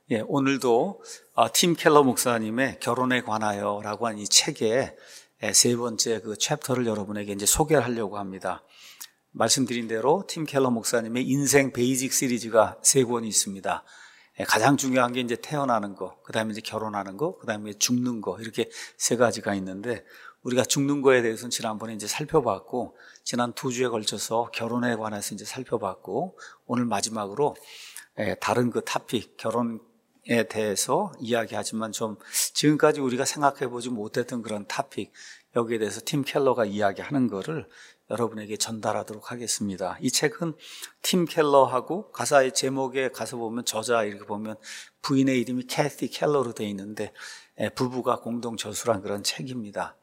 예, 오늘도 팀 켈러 목사님의 결혼에 관하여라고 하는 이 책의 세 번째 그 챕터를 여러분에게 이제 소개를 하려고 합니다. 말씀드린 대로 팀 켈러 목사님의 인생 베이직 시리즈가 세 권이 있습니다. 가장 중요한 게 이제 태어나는 거, 그 다음에 이제 결혼하는 거, 그 다음에 죽는 거, 이렇게 세 가지가 있는데, 우리가 죽는 거에 대해서는 지난번에 이제 살펴봤고, 지난 2주에 걸쳐서 결혼에 관해서 이제 살펴봤고, 오늘 마지막으로 다른 그 토픽, 결혼에 대해서 이야기하지만 좀 지금까지 우리가 생각해보지 못했던 그런 토픽, 여기에 대해서 팀 켈러가 이야기하는 거를 여러분에게 전달하도록 하겠습니다. 이 책은 팀 켈러하고 가사의 제목에 가서 보면 저자 이렇게 보면 부인의 이름이 캐티 켈러로 되어 있는데 부부가 공동 저술한 그런 책입니다.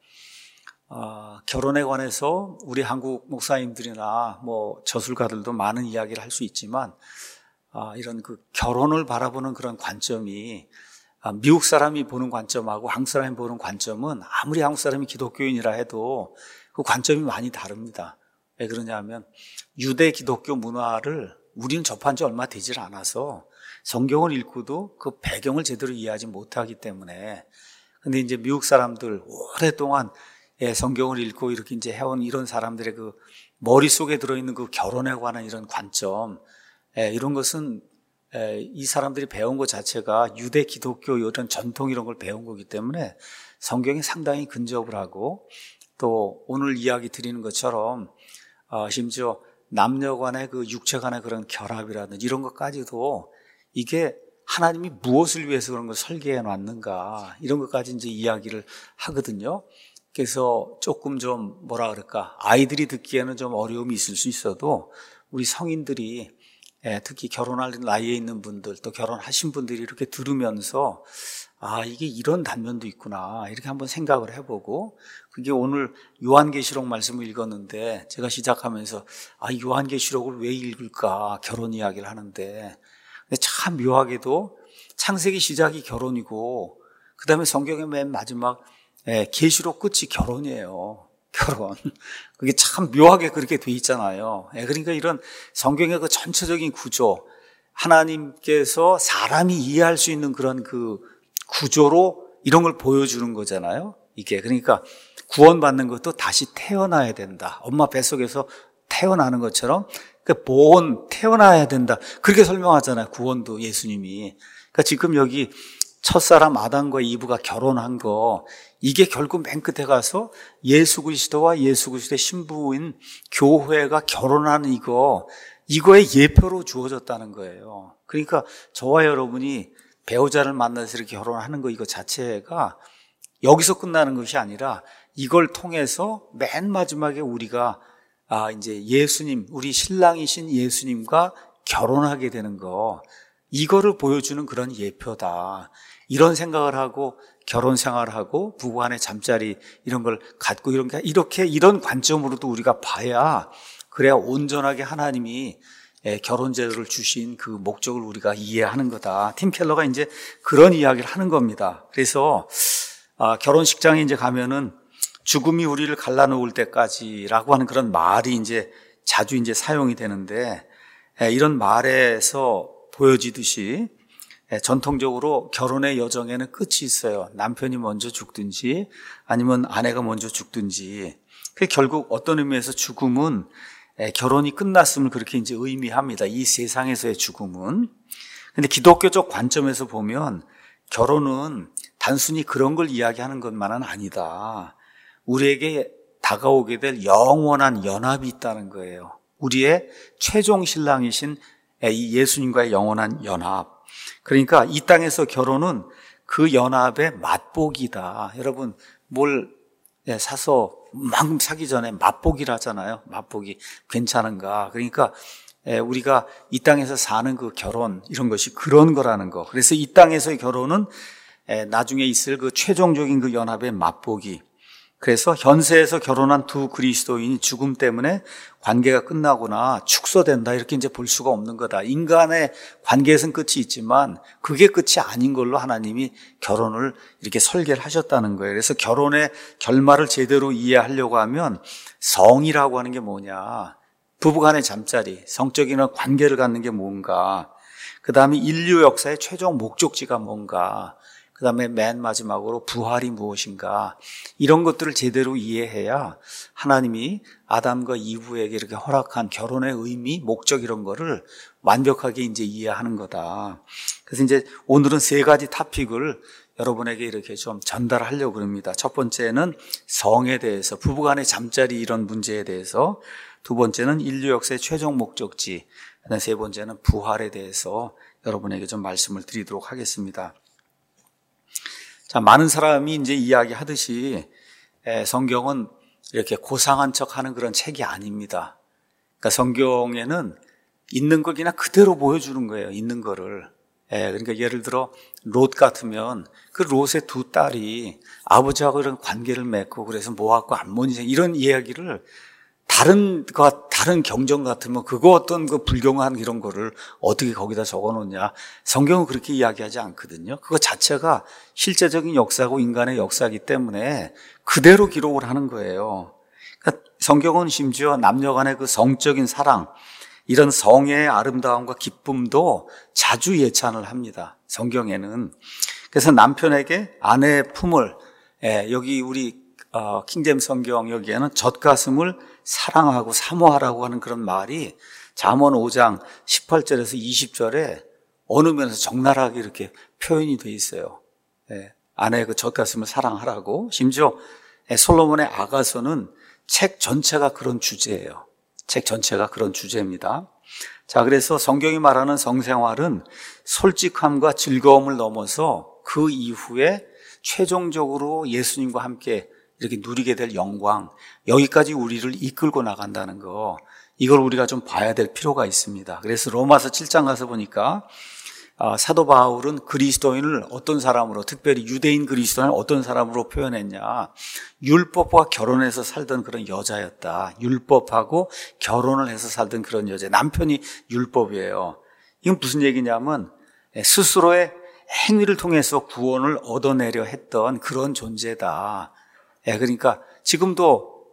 결혼에 관해서 우리 한국 목사님들이나 뭐 저술가들도 많은 이야기를 할 수 있지만 이런 그 결혼을 바라보는 그런 관점이 미국 사람이 보는 관점하고 한국 사람이 보는 관점은 아무리 한국 사람이 기독교인이라 해도 그 관점이 많이 다릅니다. 왜 그러냐면 유대 기독교 문화를 우리는 접한 지 얼마 되질 않아서 성경을 읽고도 그 배경을 제대로 이해하지 못하기 때문에. 근데 이제 미국 사람들 오랫동안 성경을 읽고 이렇게 이제 해온 이런 사람들의 그 머릿속에 들어있는 그 결혼에 관한 이런 관점, 이런 것은 이 사람들이 배운 것 자체가 유대 기독교 이런 전통 이런 걸 배운 거기 때문에 성경에 상당히 근접을 하고, 또 오늘 이야기 드리는 것처럼 심지어 남녀 간의 그 육체 간의 그런 결합이라든지 이런 것까지도 이게 하나님이 무엇을 위해서 그런 걸 설계해 놨는가, 이런 것까지 이제 이야기를 하거든요. 그래서 조금 좀 뭐라 그럴까, 아이들이 듣기에는 좀 어려움이 있을 수 있어도 우리 성인들이, 특히 결혼할 나이에 있는 분들, 또 결혼하신 분들이 이렇게 들으면서 이게 이런 단면도 있구나, 이렇게 한번 생각을 해보고, 그게 오늘 요한계시록 말씀을 읽었는데 제가 시작하면서 요한계시록을 왜 읽을까, 결혼 이야기를 하는데, 근데 참 묘하게도 창세기 시작이 결혼이고 그 다음에 성경의 맨 마지막 계시록 끝이 결혼이에요. 결혼. 그게 참 묘하게 그렇게 돼 있잖아요. 그러니까 이런 성경의 그 전체적인 구조, 하나님께서 사람이 이해할 수 있는 그런 그 구조로 이런 걸 보여주는 거잖아요. 이게 그러니까 구원받는 것도 다시 태어나야 된다. 엄마 뱃속에서 태어나는 것처럼 태어나야 된다. 그렇게 설명하잖아요. 구원도 예수님이. 그러니까 지금 여기 첫사람 아담과 이브가 결혼한 거, 이게 결국 맨 끝에 가서 예수 그리스도와 예수 그리스도의 신부인 교회가 결혼하는 이거의 예표로 주어졌다는 거예요. 그러니까 저와 여러분이 배우자를 만나서 이렇게 결혼하는 거, 이거 자체가 여기서 끝나는 것이 아니라 이걸 통해서 맨 마지막에 우리가 이제 예수님, 우리 신랑이신 예수님과 결혼하게 되는 거, 이거를 보여주는 그런 예표다. 이런 생각을 하고 결혼 생활을 하고 부부간의 잠자리 이런 걸 갖고 이런 관점으로도 우리가 봐야, 그래야 온전하게 하나님이 결혼 제도를 주신 그 목적을 우리가 이해하는 거다. 팀 켈러가 이제 그런 이야기를 하는 겁니다. 그래서 결혼식장에 이제 가면은 죽음이 우리를 갈라놓을 때까지라고 하는 그런 말이 이제 자주 이제 사용이 되는데, 이런 말에서 보여지듯이 전통적으로 결혼의 여정에는 끝이 있어요. 남편이 먼저 죽든지 아니면 아내가 먼저 죽든지. 결국 어떤 의미에서 죽음은 결혼이 끝났음을 그렇게 이제 의미합니다. 이 세상에서의 죽음은. 근데 기독교적 관점에서 보면 결혼은 단순히 그런 걸 이야기하는 것만은 아니다. 우리에게 다가오게 될 영원한 연합이 있다는 거예요. 우리의 최종 신랑이신 이 예수님과의 영원한 연합. 그러니까 이 땅에서 결혼은 그 연합의 맛보기다. 여러분, 뭘 사서 막 사기 전에 맛보기를 하잖아요. 맛보기 괜찮은가. 그러니까 우리가 이 땅에서 사는 그 결혼, 이런 것이 그런 거라는 거. 그래서 이 땅에서의 결혼은 나중에 있을 그 최종적인 그 연합의 맛보기. 그래서 현세에서 결혼한 두 그리스도인이 죽음 때문에 관계가 끝나거나 축소된다, 이렇게 이제 볼 수가 없는 거다. 인간의 관계에서는 끝이 있지만 그게 끝이 아닌 걸로 하나님이 결혼을 이렇게 설계를 하셨다는 거예요. 그래서 결혼의 결말을 제대로 이해하려고 하면 성이라고 하는 게 뭐냐, 부부간의 잠자리, 성적인 관계를 갖는 게 뭔가, 그 다음에 인류 역사의 최종 목적지가 뭔가, 그 다음에 맨 마지막으로 부활이 무엇인가, 이런 것들을 제대로 이해해야 하나님이 아담과 이브에게 이렇게 허락한 결혼의 의미, 목적 이런 거를 완벽하게 이제 이해하는 거다. 그래서 이제 오늘은 세 가지 토픽을 여러분에게 이렇게 좀 전달하려고 합니다. 첫 번째는 성에 대해서, 부부간의 잠자리 이런 문제에 대해서, 두 번째는 인류 역사의 최종 목적지, 그다음에 세 번째는 부활에 대해서 여러분에게 좀 말씀을 드리도록 하겠습니다. 자, 많은 사람이 이제 이야기하듯이 성경은 이렇게 고상한 척하는 그런 책이 아닙니다. 그러니까 성경에는 있는 걸 그냥 그대로 보여주는 거예요. 있는 거를. 그러니까 예를 들어 롯 같으면 그 롯의 두 딸이 아버지하고 이런 관계를 맺고 그래서 모압과 암몬이 이런 이야기를 다른 경전 같으면 그거 어떤 그 불경한 이런 거를 어떻게 거기다 적어 놓냐. 성경은 그렇게 이야기하지 않거든요. 그거 자체가 실제적인 역사고 인간의 역사이기 때문에 그대로 기록을 하는 거예요. 그러니까 성경은 심지어 남녀 간의 그 성적인 사랑, 이런 성의 아름다움과 기쁨도 자주 예찬을 합니다. 성경에는. 그래서 남편에게 아내의 품을, 여기 우리 킹제임스 성경 여기에는 젖가슴을 사랑하고 사모하라고 하는 그런 말이 잠언 5장 18절에서 20절에 어느 면에서 적나라하게 이렇게 표현이 돼 있어요. 아내의 그 젖가슴을 사랑하라고. 심지어 솔로몬의 아가서는 책 전체가 그런 주제예요. 책 전체가 그런 주제입니다. 자, 그래서 성경이 말하는 성생활은 솔직함과 즐거움을 넘어서 그 이후에 최종적으로 예수님과 함께 이렇게 누리게 될 영광, 여기까지 우리를 이끌고 나간다는 거, 이걸 우리가 좀 봐야 될 필요가 있습니다. 그래서 로마서 7장 가서 보니까 사도 바울은 그리스도인을 어떤 사람으로, 특별히 유대인 그리스도인을 어떤 사람으로 표현했냐. 율법과 결혼해서 살던 그런 여자였다. 율법하고 결혼을 해서 살던 그런 여자. 남편이 율법이에요. 이건 무슨 얘기냐면 스스로의 행위를 통해서 구원을 얻어내려 했던 그런 존재다. 그러니까 지금도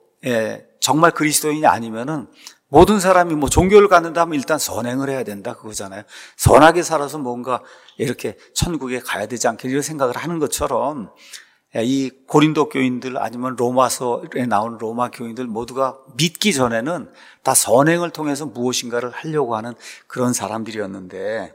정말 그리스도인이 아니면은 모든 사람이 뭐 종교를 갖는다면 일단 선행을 해야 된다 그거잖아요. 선하게 살아서 뭔가 이렇게 천국에 가야 되지 않겠냐 이런 생각을 하는 것처럼 이 고린도 교인들 아니면 로마서에 나오는 로마 교인들 모두가 믿기 전에는 다 선행을 통해서 무엇인가를 하려고 하는 그런 사람들이었는데,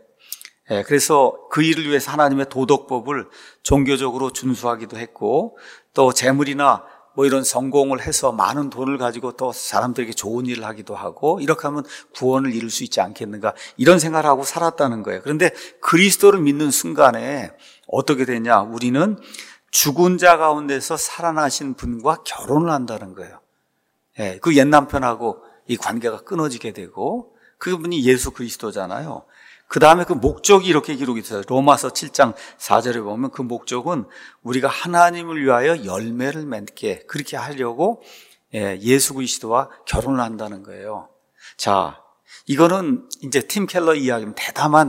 그래서 그 일을 위해서 하나님의 도덕법을 종교적으로 준수하기도 했고, 또 재물이나 뭐 이런 성공을 해서 많은 돈을 가지고 또 사람들에게 좋은 일을 하기도 하고, 이렇게 하면 구원을 이룰 수 있지 않겠는가 이런 생각을 하고 살았다는 거예요. 그런데 그리스도를 믿는 순간에 어떻게 되냐, 우리는 죽은 자 가운데서 살아나신 분과 결혼을 한다는 거예요. 그 옛 남편하고 이 관계가 끊어지게 되고, 그분이 예수 그리스도잖아요. 그 다음에 그 목적이 이렇게 기록이 있어요. 로마서 7장 4절에 보면 그 목적은 우리가 하나님을 위하여 열매를 맺게, 그렇게 하려고 예수 그리스도와 결혼을 한다는 거예요. 자, 이거는 이제 팀 켈러 이야기는 대담한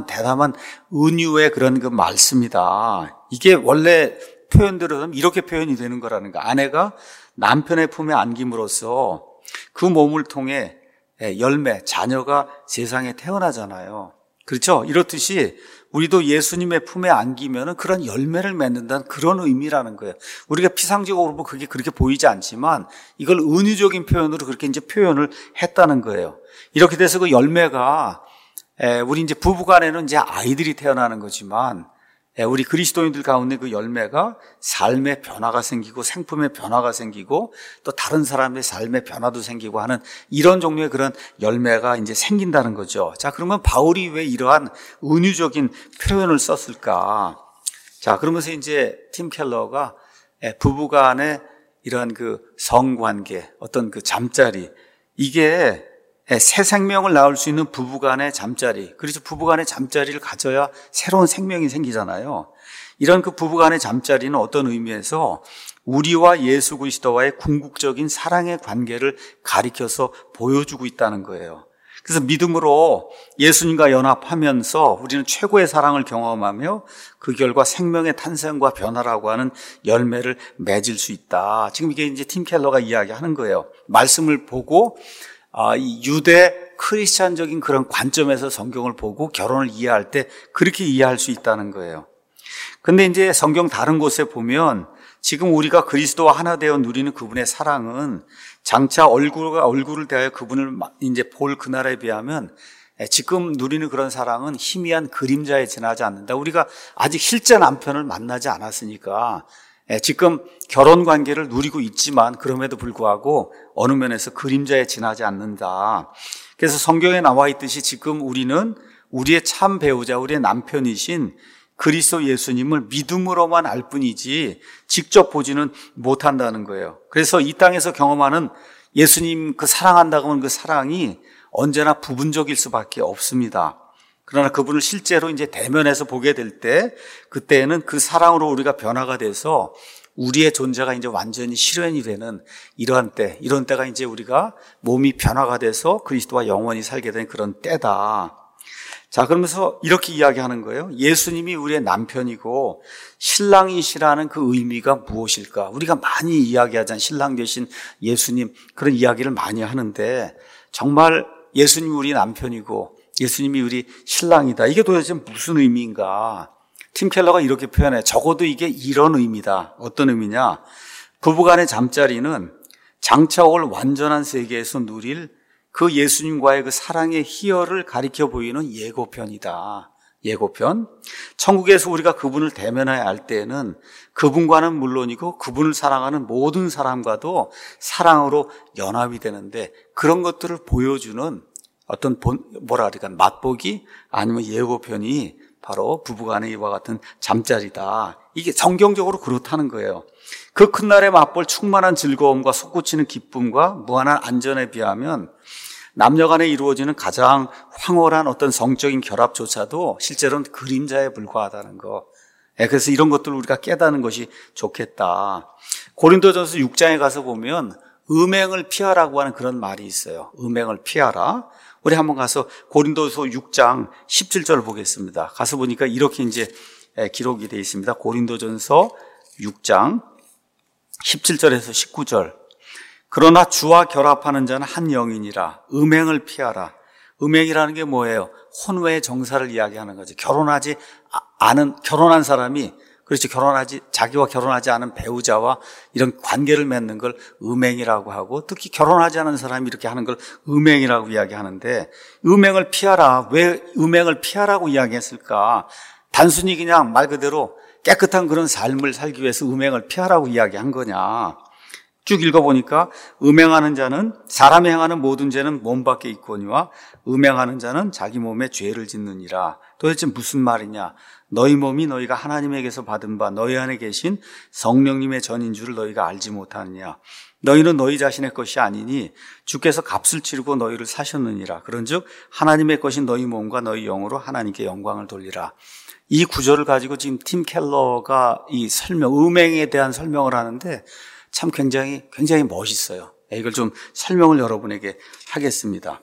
은유의 그런 그 말씀이다. 이게 원래 표현대로 이렇게 표현이 되는 거라는 거. 아내가 남편의 품에 안김으로써 그 몸을 통해 열매, 자녀가 세상에 태어나잖아요. 그렇죠? 이렇듯이 우리도 예수님의 품에 안기면은 그런 열매를 맺는다는 그런 의미라는 거예요. 우리가 피상적으로 보면 그게 그렇게 보이지 않지만 이걸 은유적인 표현으로 그렇게 이제 표현을 했다는 거예요. 이렇게 돼서 그 열매가 우리 이제 부부간에는 이제 아이들이 태어나는 거지만, 우리 그리스도인들 가운데 그 열매가 삶의 변화가 생기고 생품의 변화가 생기고 또 다른 사람의 삶의 변화도 생기고 하는 이런 종류의 그런 열매가 이제 생긴다는 거죠. 자, 그러면 바울이 왜 이러한 은유적인 표현을 썼을까? 자, 그러면서 이제 팀 켈러가 부부간의 이러한 그 성관계, 어떤 그 잠자리, 이게 새 생명을 낳을 수 있는 부부간의 잠자리, 그래서 부부간의 잠자리를 가져야 새로운 생명이 생기잖아요. 이런 그 부부간의 잠자리는 어떤 의미에서 우리와 예수 그리스도와의 궁극적인 사랑의 관계를 가리켜서 보여주고 있다는 거예요. 그래서 믿음으로 예수님과 연합하면서 우리는 최고의 사랑을 경험하며 그 결과 생명의 탄생과 변화라고 하는 열매를 맺을 수 있다. 지금 이게 이제 팀 켈러가 이야기하는 거예요. 말씀을 보고 이 유대 크리스찬적인 그런 관점에서 성경을 보고 결혼을 이해할 때 그렇게 이해할 수 있다는 거예요. 근데 이제 성경 다른 곳에 보면 지금 우리가 그리스도와 하나 되어 누리는 그분의 사랑은 장차 얼굴과 얼굴을 대하여 그분을 이제 볼 그날에 비하면 지금 누리는 그런 사랑은 희미한 그림자에 지나지 않는다. 우리가 아직 실제 남편을 만나지 않았으니까 지금 결혼 관계를 누리고 있지만 그럼에도 불구하고 어느 면에서 그림자에 지나지 않는다. 그래서 성경에 나와 있듯이 지금 우리는 우리의 참 배우자, 우리의 남편이신 그리스도 예수님을 믿음으로만 알 뿐이지 직접 보지는 못한다는 거예요. 그래서 이 땅에서 경험하는 예수님 그 사랑한다고 하는 그 사랑이 언제나 부분적일 수밖에 없습니다. 그러나 그분을 실제로 이제 대면해서 보게 될 때 그때는 그 사랑으로 우리가 변화가 돼서 우리의 존재가 이제 완전히 실현이 되는 이러한 때, 이런 때가 이제 우리가 몸이 변화가 돼서 그리스도와 영원히 살게 된 그런 때다. 자, 그러면서 이렇게 이야기하는 거예요. 예수님이 우리의 남편이고 신랑이시라는 그 의미가 무엇일까? 우리가 많이 이야기하잖아요. 신랑 되신 예수님, 그런 이야기를 많이 하는데 정말 예수님이 우리 남편이고 예수님이 우리 신랑이다. 이게 도대체 무슨 의미인가? 팀 켈러가 이렇게 표현해. 적어도 이게 이런 의미다. 어떤 의미냐? 부부간의 잠자리는 장차 올 완전한 세계에서 누릴 그 예수님과의 그 사랑의 희열을 가리켜 보이는 예고편이다. 예고편. 천국에서 우리가 그분을 대면해야 할 때에는 그분과는 물론이고 그분을 사랑하는 모든 사람과도 사랑으로 연합이 되는데 그런 것들을 보여주는 어떤 맛보기 아니면 예고편이 바로 부부간의 이와 같은 잠자리다. 이게 성경적으로 그렇다는 거예요. 그 큰 날에 맛볼 충만한 즐거움과 솟구치는 기쁨과 무한한 안전에 비하면 남녀 간에 이루어지는 가장 황홀한 어떤 성적인 결합조차도 실제로는 그림자에 불과하다는 거. 그래서 이런 것들을 우리가 깨닫는 것이 좋겠다. 고린도전서 6장에 가서 보면 음행을 피하라고 하는 그런 말이 있어요. 음행을 피하라. 우리 한번 가서 고린도서 6장 17절을 보겠습니다. 가서 보니까 이렇게 이제 기록이 되어 있습니다. 고린도전서 6장 17절에서 19절. 그러나 주와 결합하는 자는 한 영이니라. 음행을 피하라. 음행이라는 게 뭐예요? 혼외의 정사를 이야기하는 거죠. 결혼한 사람이, 그렇죠. 자기와 결혼하지 않은 배우자와 이런 관계를 맺는 걸 음행이라고 하고, 특히 결혼하지 않은 사람이 이렇게 하는 걸 음행이라고 이야기하는데, 음행을 피하라. 왜 음행을 피하라고 이야기했을까? 단순히 그냥 말 그대로 깨끗한 그런 삶을 살기 위해서 음행을 피하라고 이야기한 거냐? 쭉 읽어보니까 음행하는 자는 사람이 행하는 모든 죄는 몸 밖에 있거니와 음행하는 자는 자기 몸에 죄를 짓느니라. 도대체 무슨 말이냐? 너희 몸이 너희가 하나님에게서 받은 바 너희 안에 계신 성령님의 전인 줄을 너희가 알지 못하느냐? 너희는 너희 자신의 것이 아니니 주께서 값을 치르고 너희를 사셨느니라. 그런즉 하나님의 것인 너희 몸과 너희 영으로 하나님께 영광을 돌리라. 이 구절을 가지고 지금 팀 켈러가 이 음행에 대한 설명을 하는데 참 굉장히 멋있어요. 이걸 좀 설명을 여러분에게 하겠습니다.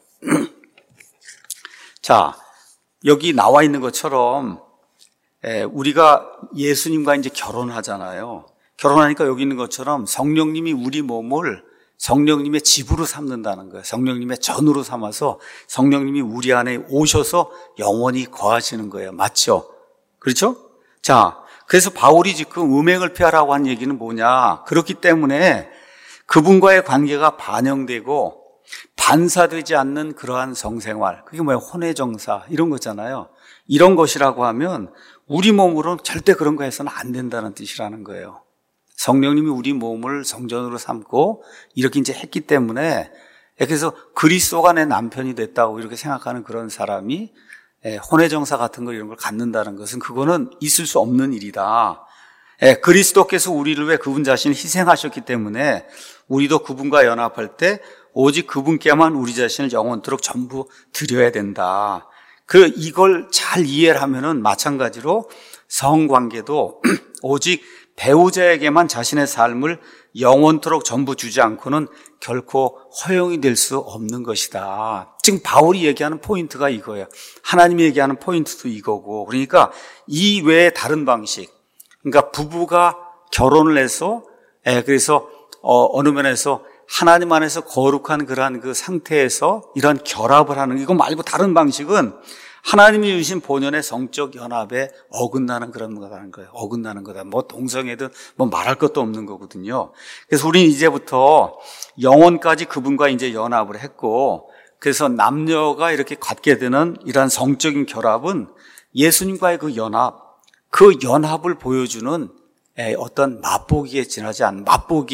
자, 여기 나와 있는 것처럼 우리가 예수님과 이제 결혼하잖아요. 결혼하니까 여기 있는 것처럼 성령님이 우리 몸을 성령님의 집으로 삼는다는 거예요. 성령님의 전으로 삼아서 성령님이 우리 안에 오셔서 영원히 거하시는 거예요. 맞죠? 그렇죠? 자, 그래서 바울이 지금 음행을 피하라고 한 얘기는 뭐냐? 그렇기 때문에 그분과의 관계가 반영되고 반사되지 않는 그러한 성생활, 그게 뭐예요? 혼외정사 이런 거잖아요. 이런 것이라고 하면 우리 몸으로는 절대 그런 거 해서는 안 된다는 뜻이라는 거예요. 성령님이 우리 몸을 성전으로 삼고 이렇게 이제 했기 때문에, 그래서 그리스도가 내 남편이 됐다고 이렇게 생각하는 그런 사람이 혼외정사 같은 거 이런 걸 갖는다는 것은 그거는 있을 수 없는 일이다. 그리스도께서 우리를 위해 그분 자신을 희생하셨기 때문에 우리도 그분과 연합할 때 오직 그분께만 우리 자신을 영원토록 전부 드려야 된다. 이걸 잘 이해를 하면은 마찬가지로 성관계도 오직 배우자에게만 자신의 삶을 영원토록 전부 주지 않고는 결코 허용이 될 수 없는 것이다. 지금 바울이 얘기하는 포인트가 이거예요. 하나님이 얘기하는 포인트도 이거고, 그러니까 이 외에 다른 방식, 그러니까 부부가 결혼을 해서 그래서 어느 면에서 하나님 안에서 거룩한 그러한 그 상태에서 이런 결합을 하는, 이거 말고 다른 방식은 하나님이 주신 본연의 성적 연합에 어긋나는 그런 거라는 거예요. 어긋나는 거다. 뭐 동성애든 뭐 말할 것도 없는 거거든요. 그래서 우리는 이제부터 영혼까지 그분과 이제 연합을 했고, 그래서 남녀가 이렇게 갖게 되는 이러한 성적인 결합은 예수님과의 그 연합을 보여주는 어떤 맛보기에 지나지 않는,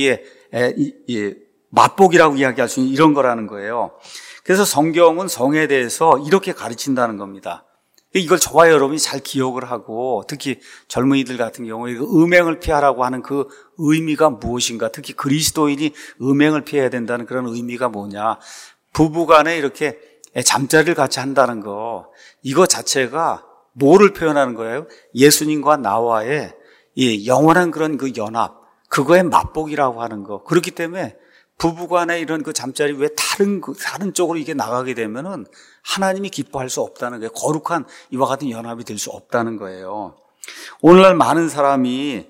맛보기라고 이야기할 수 있는 이런 거라는 거예요. 그래서 성경은 성에 대해서 이렇게 가르친다는 겁니다. 이걸 저와 여러분이 잘 기억을 하고, 특히 젊은이들 같은 경우에 음행을 피하라고 하는 그 의미가 무엇인가, 특히 그리스도인이 음행을 피해야 된다는 그런 의미가 뭐냐, 부부간에 이렇게 잠자리를 같이 한다는 거, 이거 자체가 뭐를 표현하는 거예요? 예수님과 나와의 이 영원한 그런 그 연합, 그거의 맛보기라고 하는 거. 그렇기 때문에 부부간에 이런 그 잠자리 왜 다른 쪽으로 이게 나가게 되면은 하나님이 기뻐할 수 없다는 거예요. 거룩한 이와 같은 연합이 될 수 없다는 거예요. 오늘날 많은 사람이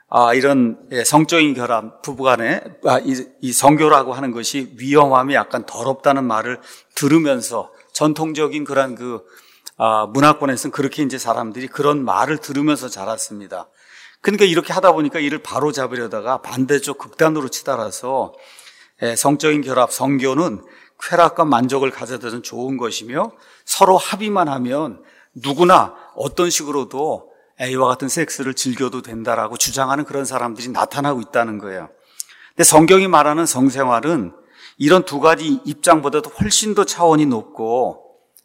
이런 성적인 결합, 부부간에 이 성교라고 하는 것이 위험함이 약간 더럽다는 말을 들으면서, 전통적인 그런 그 문화권에서는 그렇게 이제 사람들이 그런 말을 들으면서 자랐습니다. 그러니까 이렇게 하다 보니까 이를 바로 잡으려다가 반대쪽 극단으로 치달아서 성적인 결합, 성교는 쾌락과 만족을 가져다주는 좋은 것이며 서로 합의만 하면 누구나 어떤 식으로도 이와 같은 섹스를 즐겨도 된다라고 주장하는 그런 사람들이 나타나고 있다는 거예요. 근데 성경이 말하는 성생활은 이런 두 가지 입장보다도 훨씬 더 차원이 높고,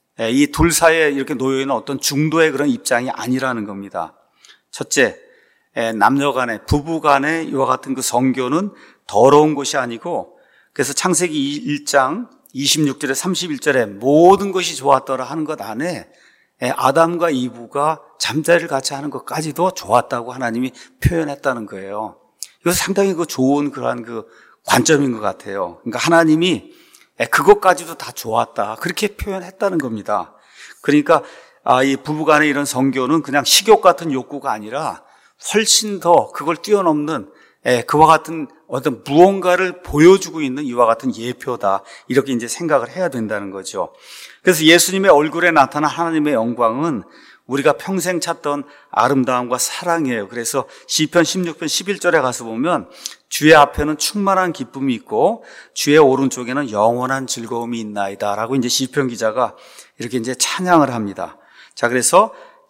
이 둘 사이에 이렇게 놓여 있는 어떤 중도의 그런 입장이 아니라는 겁니다. 첫째, 남녀 간에, 부부 간에 이와 같은 그 성교는 더러운 것이 아니고, 그래서 창세기 1장 26절에 31절에 모든 것이 좋았더라 하는 것 안에 아담과 이브가 잠자리를 같이 하는 것까지도 좋았다고 하나님이 표현했다는 거예요. 이것은 상당히 그 좋은 그러한 그 관점인 것 같아요. 그러니까 하나님이 그것까지도 다 좋았다, 그렇게 표현했다는 겁니다. 그러니까 이 부부간의 이런 성교는 그냥 식욕 같은 욕구가 아니라 훨씬 더 그걸 뛰어넘는 그와 같은 어떤 무언가를 보여주고 있는 이와 같은 예표다, 이렇게 이제 생각을 해야 된다는 거죠. 그래서 예수님의 얼굴에 나타난 하나님의 영광은 우리가 평생 찾던 아름다움과 사랑이에요. 그래서 시편 16편 11절에 가서 보면 주의 앞에는 충만한 기쁨이 있고 주의 오른쪽에는 영원한 즐거움이 있나이다 라고 이제 시편 기자가 이렇게 이제 찬양을 합니다. 자, 그래서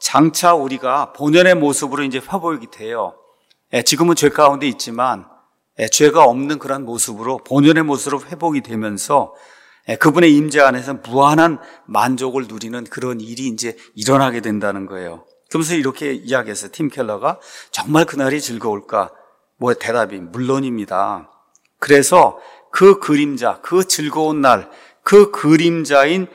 장차 우리가 본연의 모습으로 이제 회복이 돼요. 지금은 죄 가운데 있지만 죄가 없는 그런 모습으로, 본연의 모습으로 회복이 되면서 그분의 임재 안에서 무한한 만족을 누리는 그런 일이 이제 일어나게 된다는 거예요. 그러면서 이렇게 이야기했어요. 팀 켈러가 정말 그날이 즐거울까? 뭐 대답이 물론입니다. 그래서 그 그림자, 그 즐거운 날, 그 그림자인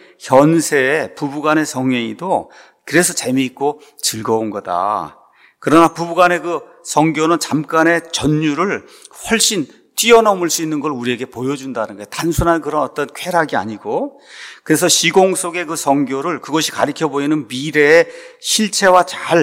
현세의 부부간의 성행위도 그래서 재미있고 즐거운 거다. 그러나 부부간의 그 성교는 잠깐의 전율을 훨씬 뛰어넘을 수 있는 걸 우리에게 보여준다는 거예요. 단순한 그런 어떤 쾌락이 아니고, 그래서 시공 속의 그 성교를, 그것이 가리켜 보이는 미래의 실체와 잘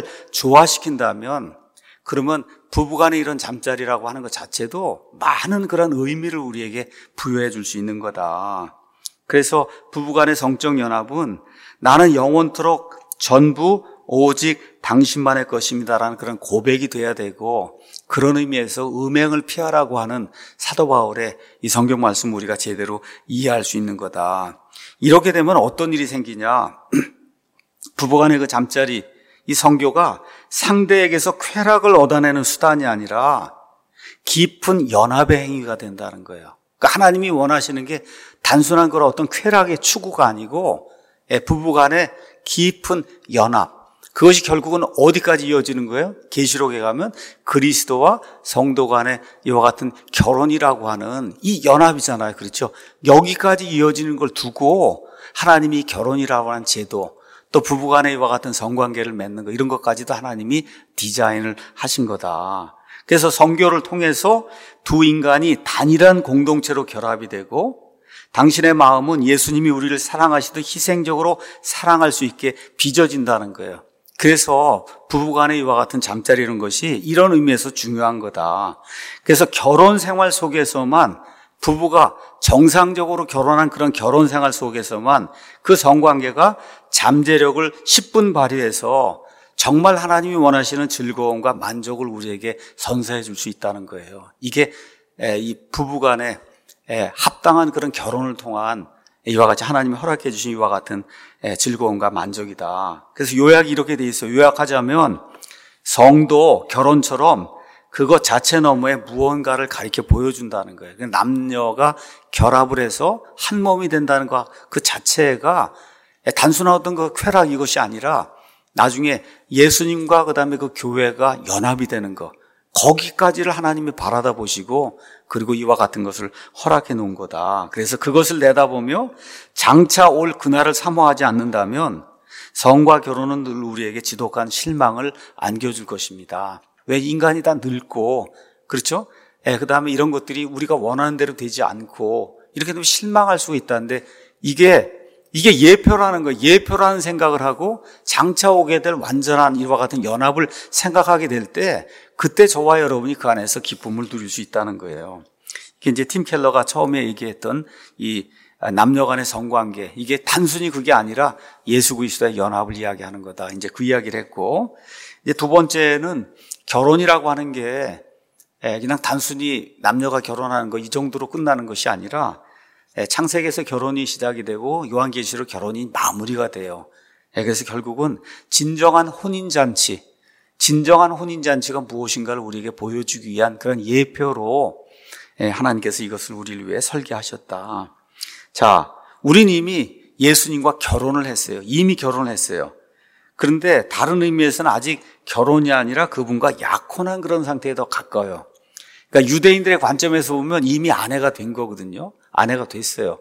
조화시킨다면, 그러면 부부간의 이런 잠자리라고 하는 것 자체도 많은 그런 의미를 우리에게 부여해 줄 수 있는 거다. 그래서 부부간의 성적 연합은 나는 영원토록 전부 오직 당신만의 것입니다라는 그런 고백이 돼야 되고, 그런 의미에서 음행을 피하라고 하는 사도 바울의 이 성경 말씀 우리가 제대로 이해할 수 있는 거다. 이렇게 되면 어떤 일이 생기냐? 부부간의 그 잠자리, 이 성교가 상대에게서 쾌락을 얻어내는 수단이 아니라 깊은 연합의 행위가 된다는 거예요. 그러니까 하나님이 원하시는 게 단순한 그런 어떤 쾌락의 추구가 아니고 부부간의 깊은 연합, 그것이 결국은 어디까지 이어지는 거예요? 계시록에 가면 그리스도와 성도 간의 이와 같은 결혼이라고 하는 이 연합이잖아요. 그렇죠? 여기까지 이어지는 걸 두고 하나님이 결혼이라고 하는 제도, 또 부부 간의 이와 같은 성관계를 맺는 거, 이런 것까지도 하나님이 디자인을 하신 거다. 그래서 성교를 통해서 두 인간이 단일한 공동체로 결합이 되고, 당신의 마음은 예수님이 우리를 사랑하시듯 희생적으로 사랑할 수 있게 빚어진다는 거예요. 그래서 부부간의 이와 같은 잠자리 이런 것이 이런 의미에서 중요한 거다. 그래서 결혼 생활 속에서만 부부가 정상적으로 결혼한 그런 결혼 생활 속에서만 그 성관계가 잠재력을 10분 발휘해서 정말 하나님이 원하시는 즐거움과 만족을 우리에게 선사해 줄 수 있다는 거예요. 이게 이 부부간의 합당한 그런 결혼을 통한 이와 같이 하나님이 허락해 주신 이와 같은 즐거움과 만족이다. 그래서 요약이 이렇게 돼 있어요. 요약하자면 성도 결혼처럼 그것 자체 너머에 무언가를 가리켜 보여준다는 거예요. 남녀가 결합을 해서 한 몸이 된다는 것 그 자체가 단순한 어떤 그 쾌락 이것이 아니라 나중에 예수님과 그다음에 그 교회가 연합이 되는 것, 거기까지를 하나님이 바라다 보시고 그리고 이와 같은 것을 허락해 놓은 거다. 그래서 그것을 내다보며 장차 올 그날을 사모하지 않는다면 성과 결혼은 늘 우리에게 지독한 실망을 안겨줄 것입니다. 왜 인간이 다 늙고, 그렇죠? 그 다음에 이런 것들이 우리가 원하는 대로 되지 않고 이렇게 되면 실망할 수가 있다는데 이게 예표라는 거예요. 예표라는 생각을 하고 장차 오게 될 완전한 이와 같은 연합을 생각하게 될 때 그때 저와 여러분이 그 안에서 기쁨을 누릴 수 있다는 거예요. 이게 이제 팀 켈러가 처음에 얘기했던 이 남녀 간의 성관계, 이게 단순히 그게 아니라 예수 그리스도의 연합을 이야기하는 거다. 이제 그 이야기를 했고, 이제 두 번째는 결혼이라고 하는 게 그냥 단순히 남녀가 결혼하는 거 이 정도로 끝나는 것이 아니라 창세기에서 결혼이 시작이 되고 요한계시로 결혼이 마무리가 돼요. 그래서 결국은 진정한 혼인잔치가 무엇인가를 우리에게 보여주기 위한 그런 예표로 하나님께서 이것을 우리를 위해 설계하셨다. 자, 우린 이미 예수님과 결혼을 했어요. 이미 결혼을 했어요. 그런데 다른 의미에서는 아직 결혼이 아니라 그분과 약혼한 그런 상태에 더 가까워요. 그러니까 유대인들의 관점에서 보면 이미 아내가 된 거거든요. 아내가 됐어요.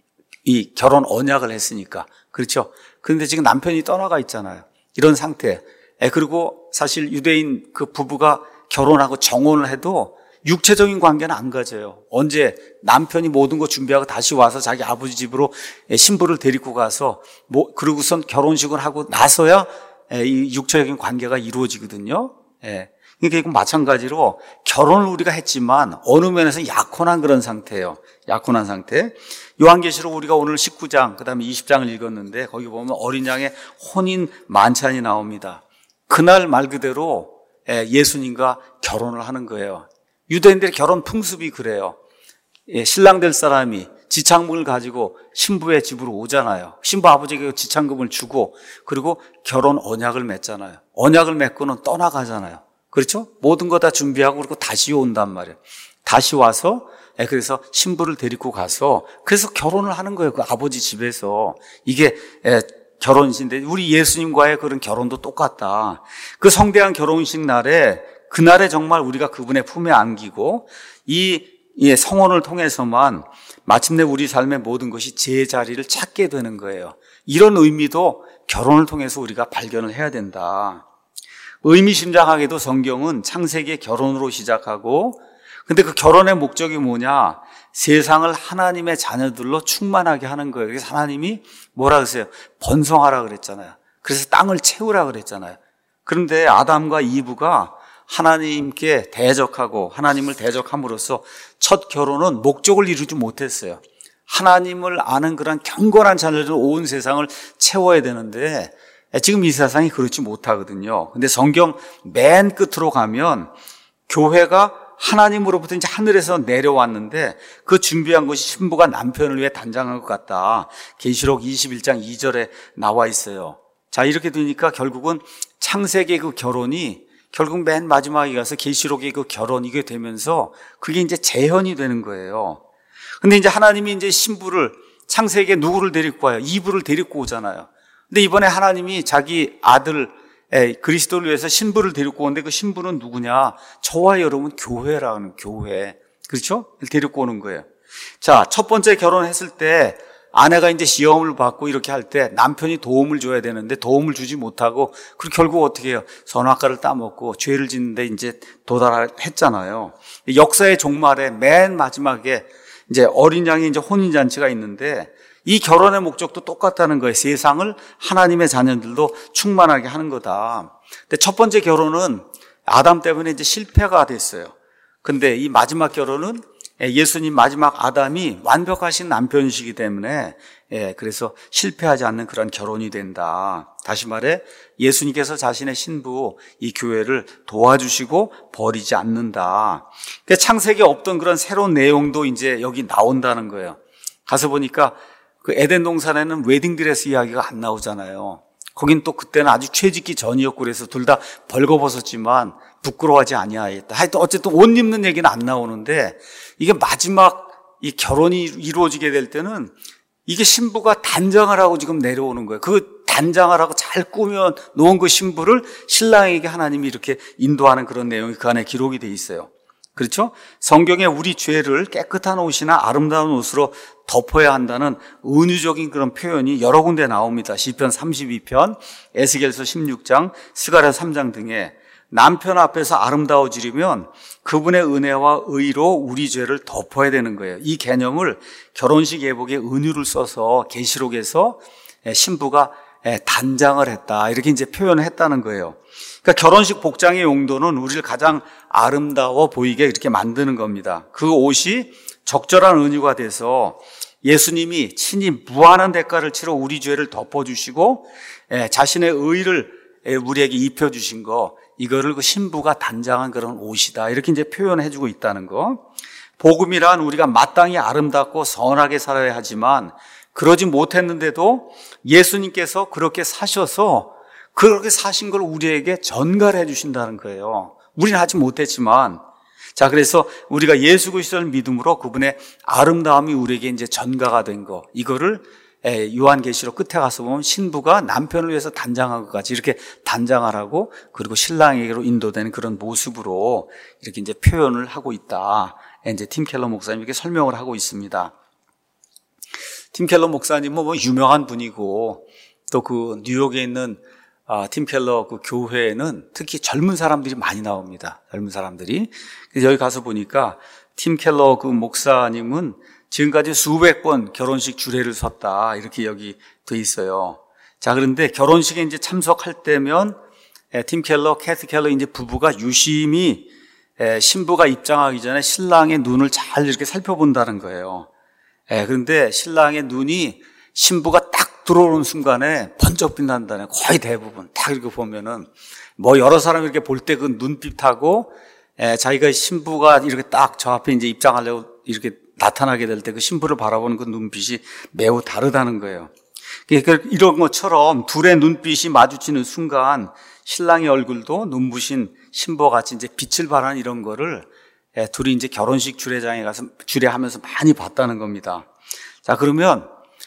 이 결혼 언약을 했으니까. 그렇죠? 그런데 지금 남편이 떠나가 있잖아요. 이런 상태. 그리고 사실 유대인 그 부부가 결혼하고 정혼을 해도 육체적인 관계는 안 가져요. 언제 남편이 모든 거 준비하고 다시 와서 자기 아버지 집으로 신부를 데리고 가서 그러고선 결혼식을 하고 나서야 이 육체적인 관계가 이루어지거든요. 그러니까 마찬가지로 결혼을 우리가 했지만 어느 면에서 약혼한 그런 상태예요. 약혼한 상태. 요한계시록 우리가 오늘 19장 그다음에 20장을 읽었는데 거기 보면 어린 양의 혼인 만찬이 나옵니다. 그날 말 그대로 예수님과 결혼을 하는 거예요. 유대인들의 결혼 풍습이 그래요. 신랑 될 사람이 지창금을 가지고 신부의 집으로 오잖아요. 신부 아버지에게 지창금을 주고 그리고 결혼 언약을 맺잖아요. 언약을 맺고는 떠나가잖아요. 그렇죠? 모든 거 다 준비하고 그리고 다시 온단 말이에요. 다시 와서 그래서 신부를 데리고 가서 그래서 결혼을 하는 거예요. 그 아버지 집에서. 이게 결혼식인데 우리 예수님과의 그런 결혼도 똑같다. 그 성대한 결혼식 날에 그날에 정말 우리가 그분의 품에 안기고 이 성혼을 통해서만 마침내 우리 삶의 모든 것이 제자리를 찾게 되는 거예요. 이런 의미도 결혼을 통해서 우리가 발견을 해야 된다. 의미심장하게도 성경은 창세기의 결혼으로 시작하고 근데 그 결혼의 목적이 뭐냐? 세상을 하나님의 자녀들로 충만하게 하는 거예요. 그래서 하나님이 뭐라 그랬어요? 번성하라 그랬잖아요. 그래서 땅을 채우라 그랬잖아요. 그런데 아담과 이브가 하나님께 대적하고 하나님을 대적함으로써 첫 결혼은 목적을 이루지 못했어요. 하나님을 아는 그런 경건한 자녀들은 온 세상을 채워야 되는데 지금 이 세상이 그렇지 못하거든요. 근데 성경 맨 끝으로 가면 교회가 하나님으로부터 이제 하늘에서 내려왔는데 그 준비한 것이 신부가 남편을 위해 단장한 것 같다. 계시록 21장 2절에 나와 있어요. 자, 이렇게 되니까 결국은 창세기의 그 결혼이 결국 맨 마지막에 가서 계시록의 그 결혼 이게 되면서 그게 이제 재현이 되는 거예요. 근데 이제 하나님이 이제 신부를 창세기에 누구를 데리고 와요? 이브를 데리고 오잖아요. 근데 이번에 하나님이 자기 아들 그리스도를 위해서 신부를 데리고 오는데 그 신부는 누구냐? 저와 여러분 교회라는 교회. 그렇죠? 데리고 오는 거예요. 자, 첫 번째 결혼했을 때 아내가 이제 시험을 받고 이렇게 할 때 남편이 도움을 줘야 되는데 도움을 주지 못하고 그리고 결국 어떻게 해요? 선악과를 따먹고 죄를 짓는데 이제 도달했잖아요. 역사의 종말에 맨 마지막에 이제 어린 양이 이제 혼인잔치가 있는데 이 결혼의 목적도 똑같다는 거예요. 세상을 하나님의 자녀들도 충만하게 하는 거다. 근데 첫 번째 결혼은 아담 때문에 이제 실패가 됐어요. 근데 이 마지막 결혼은 예수님 마지막 아담이 완벽하신 남편이시기 때문에 그래서 실패하지 않는 그런 결혼이 된다. 다시 말해 예수님께서 자신의 신부 이 교회를 도와주시고 버리지 않는다. 그러니까 창세기에 없던 그런 새로운 내용도 이제 여기 나온다는 거예요. 가서 보니까 그 에덴 동산에는 웨딩드레스 이야기가 안 나오잖아요. 거긴 또 그때는 아주 채짓기 전이었고 그래서 둘 다 벌거벗었지만 부끄러워하지 아니하였다. 하여튼 어쨌든 옷 입는 얘기는 안 나오는데 이게 마지막 이 결혼이 이루어지게 될 때는 이게 신부가 단장을 하고 지금 내려오는 거예요. 그 단장을 하고 잘 꾸며 놓은 그 신부를 신랑에게 하나님이 이렇게 인도하는 그런 내용이 그 안에 기록이 돼 있어요. 그렇죠? 성경에 우리 죄를 깨끗한 옷이나 아름다운 옷으로 덮어야 한다는 은유적인 그런 표현이 여러 군데 나옵니다. 시편 32편, 에스겔서 16장, 스가랴 3장 등에 남편 앞에서 아름다워지려면 그분의 은혜와 의로 우리 죄를 덮어야 되는 거예요. 이 개념을 결혼식 예복에 은유를 써서 계시록에서 신부가 단장을 했다. 이렇게 이제 표현을 했다는 거예요. 그러니까 결혼식 복장의 용도는 우리를 가장 아름다워 보이게 이렇게 만드는 겁니다. 그 옷이 적절한 은유가 돼서 예수님이 친히 무한한 대가를 치러 우리 죄를 덮어주시고 자신의 의를 우리에게 입혀주신 거, 이거를 그 신부가 단장한 그런 옷이다. 이렇게 이제 표현해주고 있다는 거. 복음이란 우리가 마땅히 아름답고 선하게 살아야 하지만 그러지 못했는데도 예수님께서 그렇게 사셔서 그렇게 사신 걸 우리에게 전가를 해주신다는 거예요. 우리는 하지 못했지만. 자, 그래서 우리가 예수 그리스도를 믿음으로 그분의 아름다움이 우리에게 이제 전가가 된 거, 이거를 요한계시록 끝에 가서 보면 신부가 남편을 위해서 단장한 것까지 이렇게 단장하라고, 그리고 신랑에게로 인도되는 그런 모습으로 이렇게 이제 표현을 하고 있다. 이제 팀 켈러 목사님 이렇게 설명을 하고 있습니다. 팀 켈러 목사님은 뭐 유명한 분이고 또 그 뉴욕에 있는 팀 켈러 그 교회에는 특히 젊은 사람들이 많이 나옵니다. 젊은 사람들이. 그래서 여기 가서 보니까 팀 켈러 그 목사님은 지금까지 수백 번 결혼식 주례를 섰다. 이렇게 여기 돼 있어요. 자, 그런데 결혼식에 이제 참석할 때면 팀 켈러, 캐스 켈러 이제 부부가 유심히 신부가 입장하기 전에 신랑의 눈을 잘 이렇게 살펴본다는 거예요. 그런데 신랑의 눈이 신부가 딱 들어오는 순간에 번쩍 빛난다네. 거의 대부분 딱 이렇게 보면은 뭐 여러 사람이 이렇게 볼 때 그 눈빛하고 자기가 신부가 이렇게 딱 저 앞에 이제 입장하려고 이렇게 나타나게 될 때 그 신부를 바라보는 그 눈빛이 매우 다르다는 거예요. 그러니까 이런 것처럼 둘의 눈빛이 마주치는 순간 신랑의 얼굴도 눈부신 신부와 같이 이제 빛을 발하는 이런 거를 둘이 이제 결혼식 주례장에 가서 주례하면서 많이 봤다는 겁니다. 자, 그러면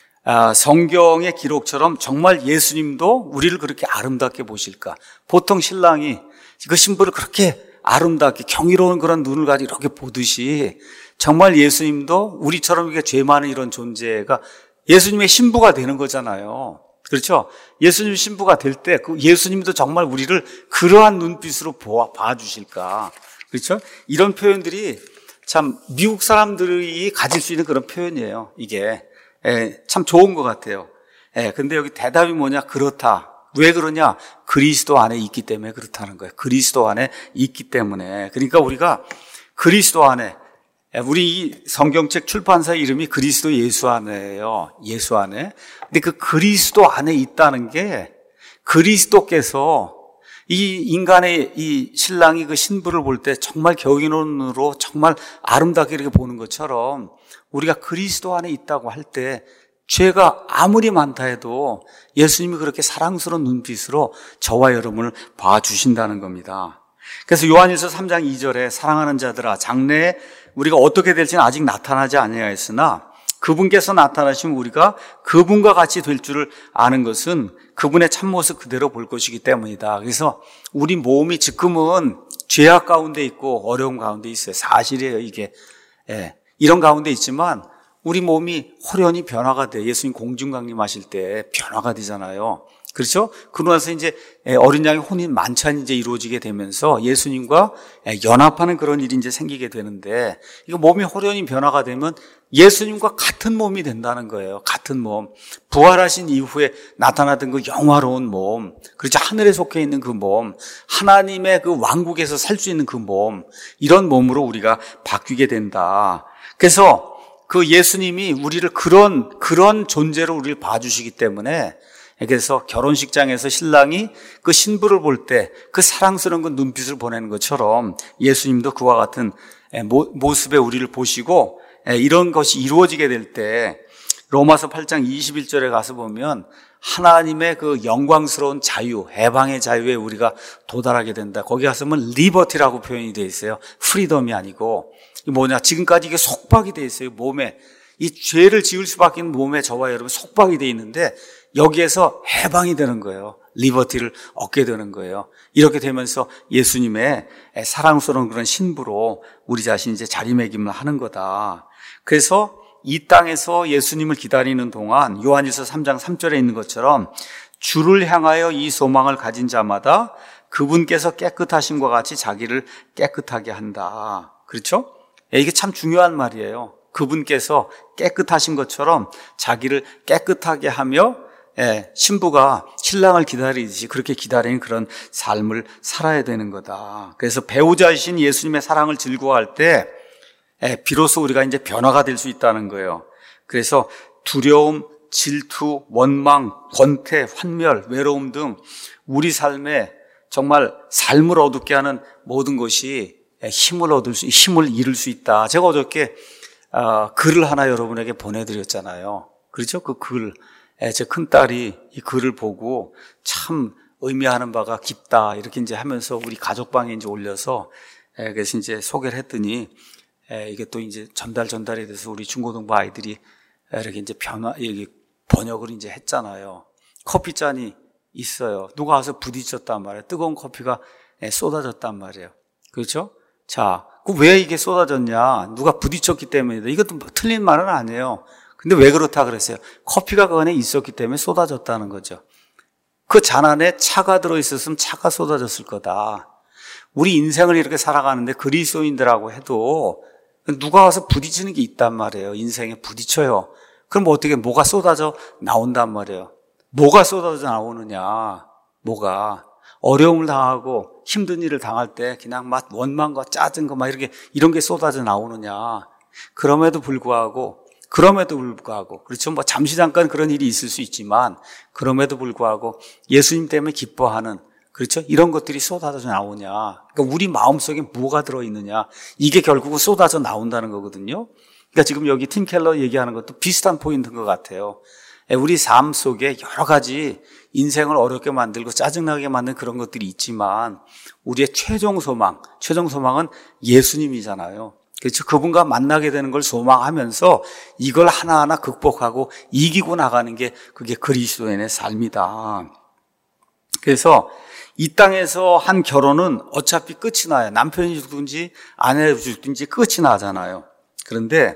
성경의 기록처럼 정말 예수님도 우리를 그렇게 아름답게 보실까? 보통 신랑이 그 신부를 그렇게 아름답게 경이로운 그런 눈을 가지고 이렇게 보듯이 정말 예수님도 우리처럼 이렇게 죄 많은 이런 존재가 예수님의 신부가 되는 거잖아요. 그렇죠? 예수님 신부가 될 때 그 예수님도 정말 우리를 그러한 눈빛으로 봐주실까? 그렇죠? 이런 표현들이 참 미국 사람들이 가질 수 있는 그런 표현이에요. 이게 참 좋은 것 같아요. 근데 여기 대답이 뭐냐? 그렇다. 왜 그러냐? 그리스도 안에 있기 때문에 그렇다는 거예요. 그리스도 안에 있기 때문에. 그러니까 우리가 그리스도 안에, 우리 이 성경책 출판사 이름이 그리스도 예수 안에예요. 예수 안에. 근데 그 그리스도 안에 있다는 게 그리스도께서 이 인간의 이 신랑이 그 신부를 볼 때 정말 경이로운으로 정말 아름답게 이렇게 보는 것처럼 우리가 그리스도 안에 있다고 할 때 죄가 아무리 많다 해도 예수님이 그렇게 사랑스러운 눈빛으로 저와 여러분을 봐주신다는 겁니다. 그래서 요한일서 3장 2절에 사랑하는 자들아, 장래에 우리가 어떻게 될지는 아직 나타나지 아니하였으나 그분께서 나타나시면 우리가 그분과 같이 될 줄을 아는 것은 그분의 참모습 그대로 볼 것이기 때문이다. 그래서 우리 몸이 지금은 죄악 가운데 있고 어려움 가운데 있어요. 사실이에요, 이게. 이런 가운데 있지만 우리 몸이 호련히 변화가 돼. 예수님 공중강림하실 때 변화가 되잖아요. 그렇죠? 그러고 나서 이제 어린 양의 혼인 만찬이 이제 이루어지게 되면서 예수님과 연합하는 그런 일이 이제 생기게 되는데, 이거 몸이 호련히 변화가 되면 예수님과 같은 몸이 된다는 거예요. 같은 몸. 부활하신 이후에 나타나던 그 영화로운 몸, 그렇죠? 하늘에 속해 있는 그 몸, 하나님의 그 왕국에서 살 수 있는 그 몸, 이런 몸으로 우리가 바뀌게 된다. 그래서 그 예수님이 우리를 그런 존재로 우리를 봐주시기 때문에, 그래서 결혼식장에서 신랑이 그 신부를 볼 때 그 사랑스러운 그 눈빛을 보내는 것처럼 예수님도 그와 같은 모습의 우리를 보시고 이런 것이 이루어지게 될 때 로마서 8장 21절에 가서 보면 하나님의 그 영광스러운 자유, 해방의 자유에 우리가 도달하게 된다. 거기 가서 보면 리버티라고 표현이 되어 있어요. 프리덤이 아니고. 이게 뭐냐? 지금까지 이게 속박이 되어 있어요. 몸에. 이 죄를 지을 수밖에 없는 몸에 저와 여러분 속박이 되어 있는데 여기에서 해방이 되는 거예요. 리버티를 얻게 되는 거예요. 이렇게 되면서 예수님의 사랑스러운 그런 신부로 우리 자신이 이제 자리매김을 하는 거다. 그래서 이 땅에서 예수님을 기다리는 동안 요한일서 3장 3절에 있는 것처럼 주를 향하여 이 소망을 가진 자마다 그분께서 깨끗하심과 같이 자기를 깨끗하게 한다. 그렇죠? 이게 참 중요한 말이에요. 그분께서 깨끗하신 것처럼 자기를 깨끗하게 하며 신부가 신랑을 기다리듯이 그렇게 기다리는 그런 삶을 살아야 되는 거다. 그래서 배우자이신 예수님의 사랑을 즐거워할 때 비로소 우리가 이제 변화가 될 수 있다는 거예요. 그래서 두려움, 질투, 원망, 권태, 환멸, 외로움 등 우리 삶에 정말 삶을 어둡게 하는 모든 것이 힘을 잃을 수 있다. 제가 어저께 글을 하나 여러분에게 보내드렸잖아요. 그렇죠? 그 글. 제 큰딸이 이 글을 보고 참 의미하는 바가 깊다. 이렇게 이제 하면서 우리 가족방에 이제 올려서 그래서 이제 소개를 했더니 이게 또 이제 전달이 돼서 우리 중고등부 아이들이 이렇게 이제 번역을 이제 했잖아요. 커피잔이 있어요. 누가 와서 부딪혔단 말이에요. 뜨거운 커피가 쏟아졌단 말이에요. 그렇죠? 자, 왜 이게 쏟아졌냐? 누가 부딪혔기 때문이다. 이것도 틀린 말은 아니에요. 근데 왜 그렇다 그랬어요? 커피가 그 안에 있었기 때문에 쏟아졌다는 거죠. 그 잔 안에 차가 들어있었으면 차가 쏟아졌을 거다. 우리 인생을 이렇게 살아가는데 그리스도인들하고 해도 누가 와서 부딪히는 게 있단 말이에요. 인생에 부딪혀요. 그럼 어떻게 뭐가 쏟아져 나온단 말이에요. 뭐가 쏟아져 나오느냐? 뭐가 어려움을 당하고 힘든 일을 당할 때 그냥 막 원망과 짜증 거 막 이런 게 쏟아져 나오느냐? 그럼에도 불구하고 그렇죠. 뭐 잠시 잠깐 그런 일이 있을 수 있지만 그럼에도 불구하고 예수님 때문에 기뻐하는 그렇죠? 이런 것들이 쏟아져 나오냐? 그러니까 우리 마음속에 뭐가 들어있느냐? 이게 결국은 쏟아져 나온다는 거거든요. 그러니까 지금 여기 팀 켈러 얘기하는 것도 비슷한 포인트인 것 같아요. 우리 삶 속에 여러 가지 인생을 어렵게 만들고 짜증나게 만든 그런 것들이 있지만 우리의 최종 소망은 예수님이잖아요. 그렇죠? 그분과 만나게 되는 걸 소망하면서 이걸 하나하나 극복하고 이기고 나가는 게 그게 그리스도인의 삶이다. 그래서 이 땅에서 한 결혼은 어차피 끝이 나요. 남편이 죽든지 아내가 죽든지 끝이 나잖아요. 그런데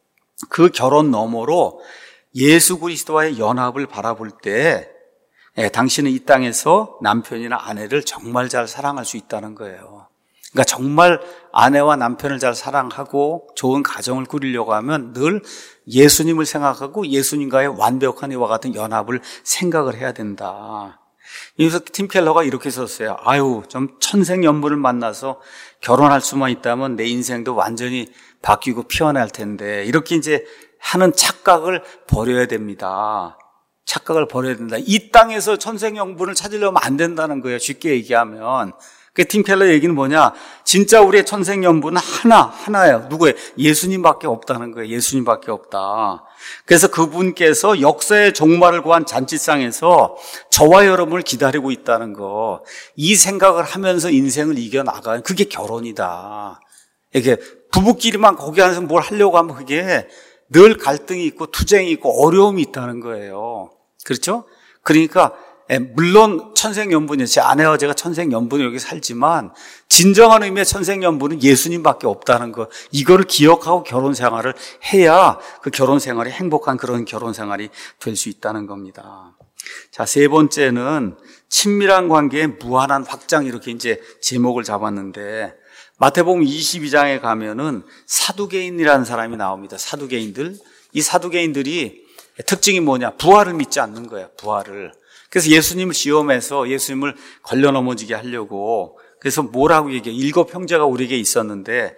그 결혼 너머로 예수 그리스도와의 연합을 바라볼 때 당신은 이 땅에서 남편이나 아내를 정말 잘 사랑할 수 있다는 거예요. 그러니까 정말 아내와 남편을 잘 사랑하고 좋은 가정을 꾸리려고 하면 늘 예수님을 생각하고 예수님과의 완벽한 이와 같은 연합을 생각을 해야 된다. 그래서 팀 켈러가 이렇게 썼어요. 좀 천생연분을 만나서 결혼할 수만 있다면 내 인생도 완전히 바뀌고 피어날 텐데 이렇게 이제 하는 착각을 버려야 됩니다. 착각을 버려야 된다. 이 땅에서 천생연분을 찾으려면 안 된다는 거예요. 쉽게 얘기하면. 그 팀 켈러 얘기는 뭐냐? 진짜 우리의 천생연분은 하나예요. 누구예요? 예수님밖에 없다는 거예요. 예수님밖에 없다. 그래서 그분께서 역사의 종말을 구한 잔치상에서 저와 여러분을 기다리고 있다는 거. 이 생각을 하면서 인생을 이겨나가는 그게 결혼이다. 이게 부부끼리만 거기 안에서 뭘 하려고 하면 그게 늘 갈등이 있고 투쟁이 있고 어려움이 있다는 거예요. 그렇죠? 그러니까 물론 천생연분이에요. 제 아내와 제가 천생연분이 여기 살지만 진정한 의미의 천생연분은 예수님밖에 없다는 거. 이거를 기억하고 결혼 생활을 해야 그 결혼 생활이 행복한 그런 결혼 생활이 될 수 있다는 겁니다. 자, 세 번째는 친밀한 관계의 무한한 확장 이렇게 이제 제목을 잡았는데 마태복음 22장에 가면은 사두개인이라는 사람이 나옵니다. 사두개인들. 이 사두개인들이 특징이 뭐냐? 부활을 믿지 않는 거예요. 부활을. 그래서 예수님을 시험해서 예수님을 걸려 넘어지게 하려고 그래서 뭐라고 얘기해요? 7 형제가 우리에게 있었는데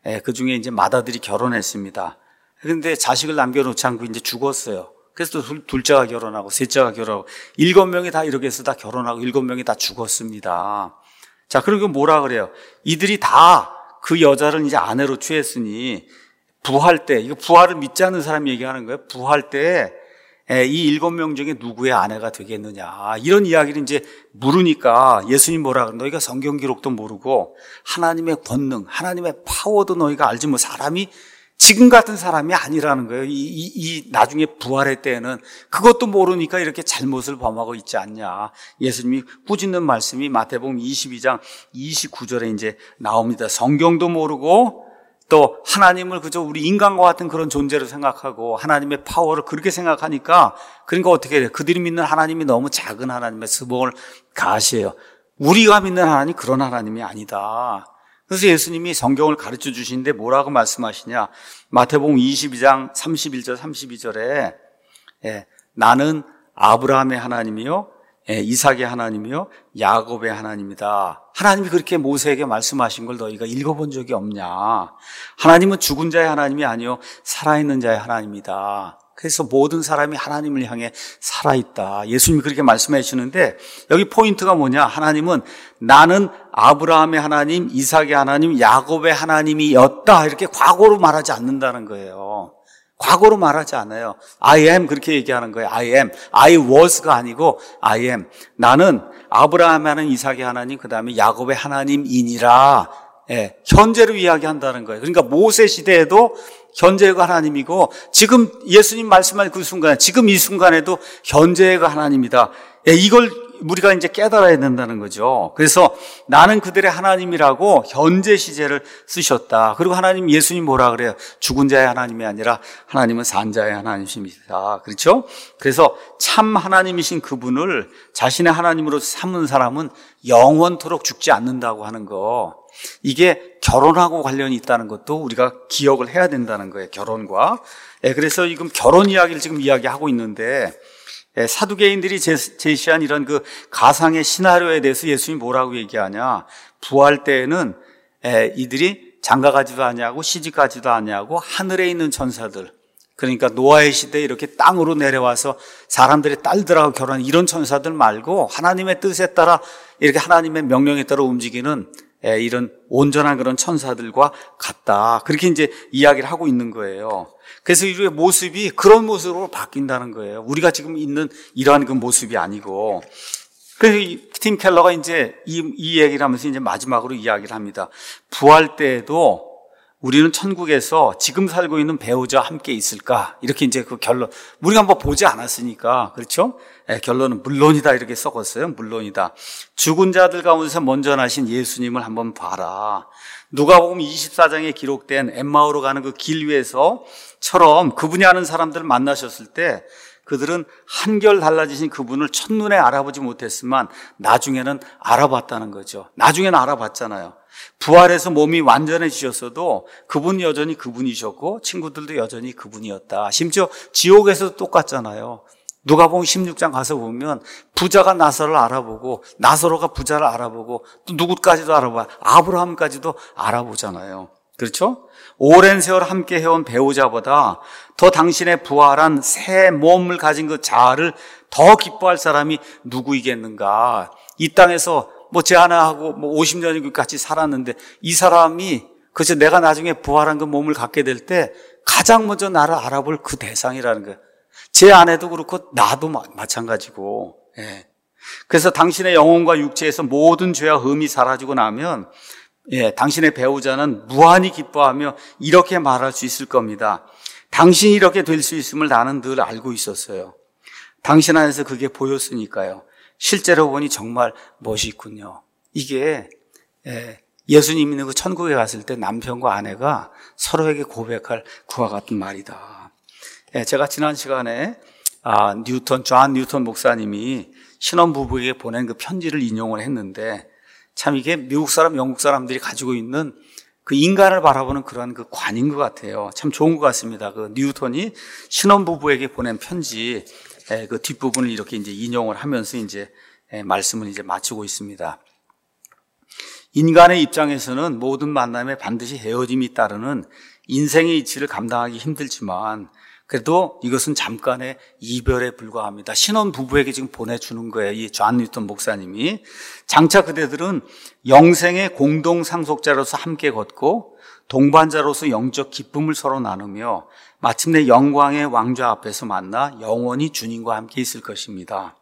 그 중에 이제 맏아들이 결혼했습니다. 그런데 자식을 남겨놓지 않고 이제 죽었어요. 그래서 또 둘째가 결혼하고 셋째가 결혼하고 7명이 다 이렇게 해서 다 결혼하고 7명이 다 죽었습니다. 자, 그리고 뭐라 그래요? 이들이 다 그 여자를 이제 아내로 취했으니 부활 때, 이거 부활을 믿지 않는 사람이 얘기하는 거예요. 부활 때 이 7명 중에 누구의 아내가 되겠느냐. 이런 이야기를 이제 물으니까 예수님 뭐라 그래요? 너희가 성경 기록도 모르고 하나님의 권능, 하나님의 파워도 너희가 알지 뭐 사람이 지금 같은 사람이 아니라는 거예요. 이 나중에 부활의 때에는 그것도 모르니까 이렇게 잘못을 범하고 있지 않냐. 예수님이 꾸짖는 말씀이 마태복음 22장 29절에 이제 나옵니다. 성경도 모르고 또 하나님을 그저 우리 인간과 같은 그런 존재로 생각하고 하나님의 파워를 그렇게 생각하니까 그러니까 어떻게 해요? 그들이 믿는 하나님이 너무 작은 하나님의 스봉을 가시해요. 우리가 믿는 하나님 그런 하나님이 아니다. 그래서 예수님이 성경을 가르쳐 주시는데 뭐라고 말씀하시냐. 마태복음 22장 31절 32절에 나는 아브라함의 하나님이요 이삭의 하나님이요 야곱의 하나님이다. 하나님이 그렇게 모세에게 말씀하신 걸 너희가 읽어본 적이 없냐. 하나님은 죽은 자의 하나님이 아니요 살아있는 자의 하나님이다. 그래서 모든 사람이 하나님을 향해 살아있다. 예수님이 그렇게 말씀해 주시는데 여기 포인트가 뭐냐. 하나님은 나는 아브라함의 하나님, 이삭의 하나님, 야곱의 하나님이었다. 이렇게 과거로 말하지 않는다는 거예요. 과거로 말하지 않아요. I am 그렇게 얘기하는 거예요. I am. I was가 아니고 I am. 나는 아브라함의 하나님, 이삭의 하나님, 그 다음에 야곱의 하나님이니라. 현재로 이야기한다는 거예요. 그러니까 모세 시대에도 현재가 하나님이고 지금 예수님 말씀할 그 순간, 지금 이 순간에도 현재가 하나님이다. 이걸 우리가 이제 깨달아야 된다는 거죠. 그래서 나는 그들의 하나님이라고 현재 시제를 쓰셨다. 그리고 하나님 예수님 뭐라 그래요? 죽은 자의 하나님이 아니라 하나님은 산 자의 하나님이십니다. 그렇죠? 그래서 참 하나님이신 그분을 자신의 하나님으로 삼은 사람은 영원토록 죽지 않는다고 하는 거. 이게 결혼하고 관련이 있다는 것도 우리가 기억을 해야 된다는 거예요. 결혼과. 그래서 지금 결혼 이야기를 지금 이야기하고 있는데 사두개인들이 제시한 이런 그 가상의 시나리오에 대해서 예수님이 뭐라고 얘기하냐. 부활 때에는 이들이 장가가지도 아니하고 시집가지도 아니하고 하늘에 있는 천사들, 그러니까 노아의 시대에 이렇게 땅으로 내려와서 사람들의 딸들하고 결혼한 이런 천사들 말고 하나님의 뜻에 따라 이렇게 하나님의 명령에 따라 움직이는 이런 온전한 그런 천사들과 같다. 그렇게 이제 이야기를 하고 있는 거예요. 그래서 우리의 모습이 그런 모습으로 바뀐다는 거예요. 우리가 지금 있는 이러한 그 모습이 아니고. 그래서 팀 켈러가 이제 이 얘기를 하면서 이제 마지막으로 이야기를 합니다. 부활 때에도 우리는 천국에서 지금 살고 있는 배우자와 함께 있을까? 이렇게 이제 그 결론. 우리가 한번 보지 않았으니까. 그렇죠? 결론은 물론이다. 이렇게 썩었어요. 물론이다. 죽은 자들 가운데서 먼저 나신 예수님을 한번 봐라. 누가복음 24장에 기록된 엠마오로 가는 그 길 위에서처럼 그분이 아는 사람들을 만나셨을 때 그들은 한결 달라지신 그분을 첫눈에 알아보지 못했지만 나중에는 알아봤다는 거죠. 나중에는 알아봤잖아요. 부활해서 몸이 완전해지셨어도 그분 여전히 그분이셨고 친구들도 여전히 그분이었다. 심지어 지옥에서도 똑같잖아요. 누가복음 16장 가서 보면 부자가 나사로를 알아보고 나사로가 부자를 알아보고 또 누구까지도 알아봐. 아브라함까지도 알아보잖아요. 그렇죠? 오랜 세월 함께 해온 배우자보다 더 당신의 부활한 새 몸을 가진 그 자아를 더 기뻐할 사람이 누구이겠는가. 이 땅에서 제 아내하고 50년이 같이 살았는데 이 사람이 그저 내가 나중에 부활한 그 몸을 갖게 될 때 가장 먼저 나를 알아볼 그 대상이라는 거예요. 제 아내도 그렇고 나도 마찬가지고. 그래서 당신의 영혼과 육체에서 모든 죄와 흠이 사라지고 나면 당신의 배우자는 무한히 기뻐하며 이렇게 말할 수 있을 겁니다. 당신이 이렇게 될 수 있음을 나는 늘 알고 있었어요. 당신 안에서 그게 보였으니까요. 실제로 보니 정말 멋있군요. 이게 예수님 있는 그 천국에 갔을 때 남편과 아내가 서로에게 고백할 그와 같은 말이다. 제가 지난 시간에 존 뉴턴 목사님이 신혼부부에게 보낸 그 편지를 인용을 했는데 참 이게 미국 사람, 영국 사람들이 가지고 있는 그 인간을 바라보는 그런 그 관인 것 같아요. 참 좋은 것 같습니다. 그 뉴턴이 신혼부부에게 보낸 편지 그 뒷부분을 이렇게 이제 인용을 하면서 이제 말씀을 이제 마치고 있습니다. 인간의 입장에서는 모든 만남에 반드시 헤어짐이 따르는 인생의 이치를 감당하기 힘들지만 그래도 이것은 잠깐의 이별에 불과합니다. 신혼 부부에게 지금 보내주는 거예요. 이 존 뉴턴 목사님이. 장차 그대들은 영생의 공동 상속자로서 함께 걷고 동반자로서 영적 기쁨을 서로 나누며 마침내 영광의 왕좌 앞에서 만나 영원히 주님과 함께 있을 것입니다.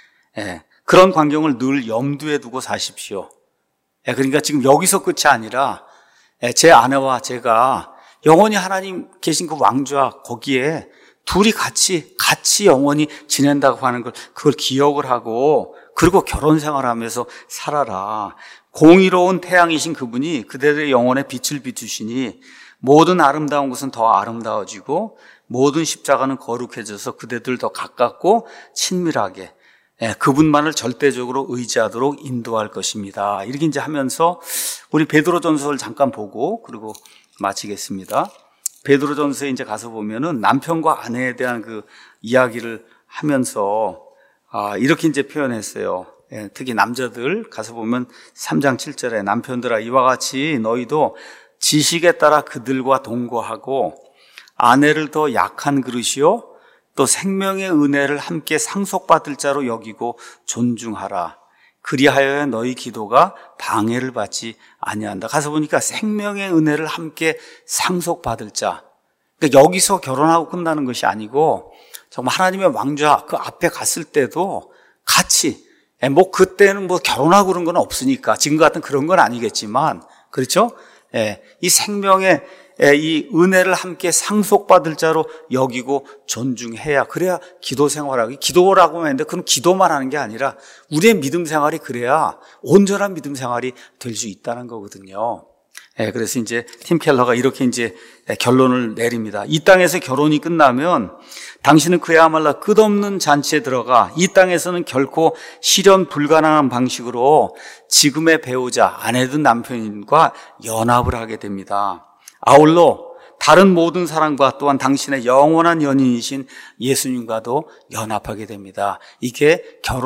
그런 광경을 늘 염두에 두고 사십시오. 그러니까 지금 여기서 끝이 아니라 제 아내와 제가 영원히 하나님 계신 그 왕좌 거기에 둘이 같이 영원히 지낸다고 하는 걸 그걸 기억을 하고 그리고 결혼 생활하면서 살아라. 공의로운 태양이신 그분이 그대들의 영혼에 빛을 비추시니 모든 아름다운 것은 더 아름다워지고 모든 십자가는 거룩해져서 그대들 더 가깝고 친밀하게 그분만을 절대적으로 의지하도록 인도할 것입니다. 이렇게 이제 하면서 우리 베드로전서를 잠깐 보고 그리고 마치겠습니다. 베드로전서에 이제 가서 보면은 남편과 아내에 대한 그 이야기를 하면서 이렇게 이제 표현했어요. 특히 남자들 가서 보면 3장 7절에 남편들아 이와 같이 너희도 지식에 따라 그들과 동거하고 아내를 더 약한 그릇이요 또 생명의 은혜를 함께 상속받을 자로 여기고 존중하라. 그리하여 너희 기도가 방해를 받지 아니한다. 가서 보니까 생명의 은혜를 함께 상속받을 자. 그러니까 여기서 결혼하고 끝나는 것이 아니고 정말 하나님의 왕좌 그 앞에 갔을 때도 같이 그때는 결혼하고 그런 건 없으니까 지금 같은 그런 건 아니겠지만 그렇죠? 이 생명의 이 은혜를 함께 상속받을 자로 여기고 존중해야 그래야 기도 생활하기 기도라고 하는데 그건 기도만 하는 게 아니라 우리의 믿음 생활이 그래야 온전한 믿음 생활이 될 수 있다는 거거든요. 그래서 이제 팀 켈러가 이렇게 이제 결론을 내립니다. 이 땅에서 결혼이 끝나면 당신은 그야말로 끝없는 잔치에 들어가 이 땅에서는 결코 실현 불가능한 방식으로 지금의 배우자 아내든 남편과 연합을 하게 됩니다. 아울러 다른 모든 사람과 또한 당신의 영원한 연인이신 예수님과도 연합하게 됩니다. 이게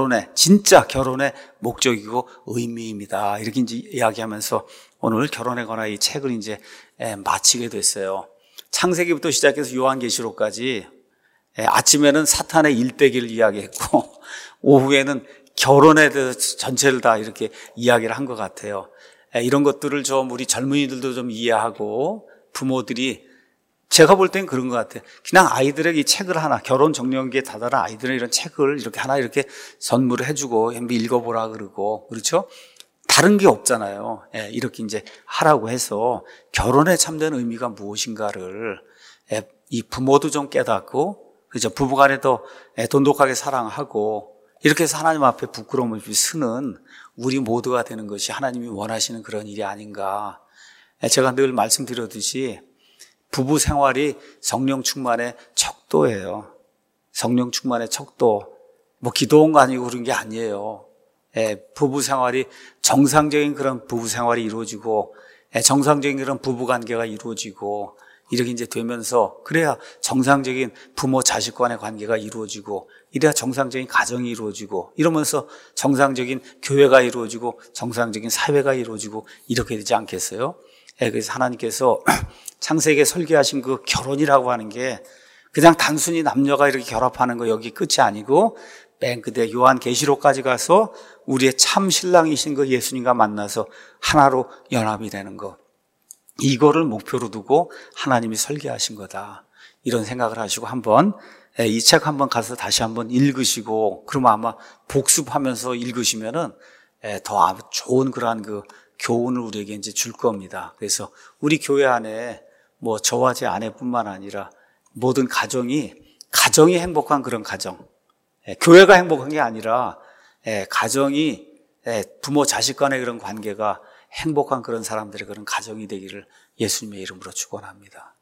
진짜 결혼의 목적이고 의미입니다. 이렇게 이제 이야기하면서 오늘 결혼에 관한 이 책을 이제 마치게 됐어요. 창세기부터 시작해서 요한계시록까지 아침에는 사탄의 일대기를 이야기했고 오후에는 결혼에 대해서 전체를 다 이렇게 이야기를 한 것 같아요. 이런 것들을 좀 우리 젊은이들도 좀 이해하고 부모들이 제가 볼 땐 그런 것 같아요. 그냥 아이들에게 이 책을 하나 결혼 정년기에 다다른 아이들은 이런 책을 이렇게 하나 이렇게 선물을 해주고 읽어보라 그러고 그렇죠? 다른 게 없잖아요. 이렇게 이제 하라고 해서 결혼의 참된 의미가 무엇인가를 이 부모도 좀 깨닫고 그죠? 부부간에도 돈독하게 사랑하고 이렇게 해서 하나님 앞에 부끄러움을 쓰는 우리 모두가 되는 것이 하나님이 원하시는 그런 일이 아닌가. 제가 늘 말씀드렸듯이 부부 생활이 성령 충만의 척도예요. 성령 충만의 척도. 기도 온 거 아니고 그런 게 아니에요. 부부 생활이 정상적인 그런 부부 생활이 이루어지고 정상적인 그런 부부 관계가 이루어지고 이렇게 이제 되면서 그래야 정상적인 부모 자식 간의 관계가 이루어지고 이래야 정상적인 가정이 이루어지고 이러면서 정상적인 교회가 이루어지고 정상적인 사회가 이루어지고 이렇게 되지 않겠어요? 그래서 하나님께서 창세기에 설계하신 그 결혼이라고 하는 게 그냥 단순히 남녀가 이렇게 결합하는 거 여기 끝이 아니고 맨 끝에 요한계시록까지 가서 우리의 참 신랑이신 그 예수님과 만나서 하나로 연합이 되는 거. 이거를 목표로 두고 하나님이 설계하신 거다. 이런 생각을 하시고 한번 이 책 한번 가서 다시 한번 읽으시고 그러면 아마 복습하면서 읽으시면은 더 좋은 그러한 그 교훈을 우리에게 이제 줄 겁니다. 그래서 우리 교회 안에 저와 제 아내뿐만 아니라 모든 가정이 행복한 그런 가정. 교회가 행복한 게 아니라 가정이 부모 자식 간의 그런 관계가 행복한 그런 사람들의 그런 가정이 되기를 예수님의 이름으로 축원합니다.